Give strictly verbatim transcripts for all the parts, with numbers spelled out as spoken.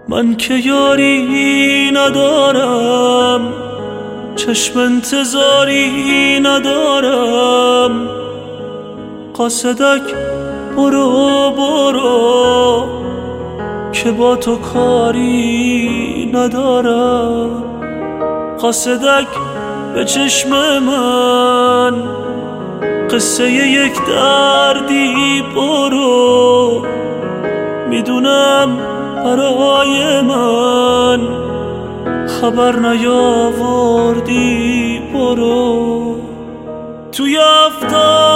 من که یاری ندارم، چشم انتظاری ندارم. قاصدک برو برو که با تو کاری ندارم. قاصدک به چشم من قصه یک دردی برو، میدونم برای من خبر نیاوردی برو. توی هفت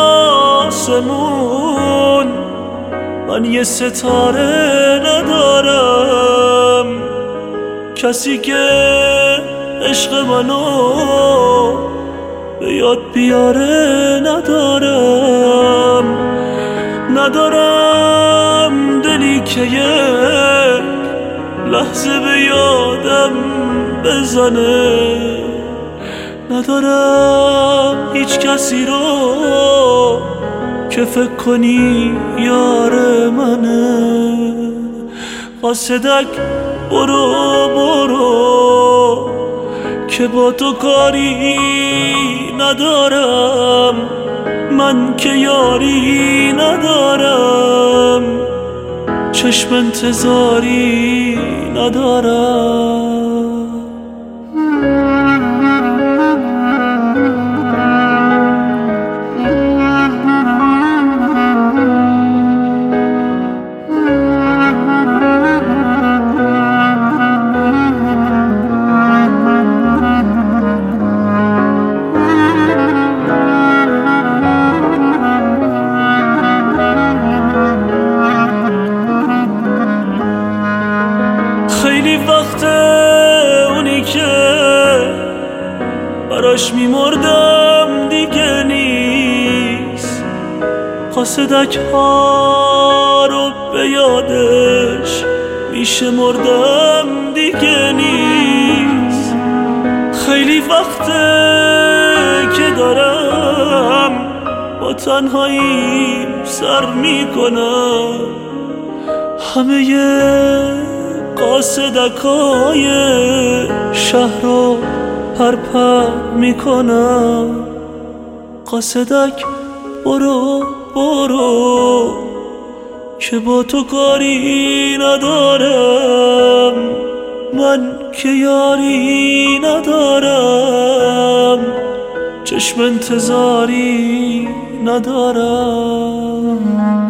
آسمون من یه ستاره ندارم، کسی که عشق منو به یاد بیاره ندارم. ندارم دلی که یک لحظه به یادم بزنه، ندارم هیچ کسی رو که فکر کنی یار منه. قاصدک برو برو که با تو کاری ندارم، من که یاری ندارم، چشم انتظاری ندارم. خیلی وقت اونی که براش میمردم دیگه نیست، قاصدک ها رو به یادش میشه مردم دیگه نیست. خیلی وقت که دارم با تنهاییم سر میکنم، همه قاصدکای شهر رو پرپر میکنم. قاصدک برو برو که با تو کاری ندارم، من که یاری ندارم، چشم انتظاری ندارم.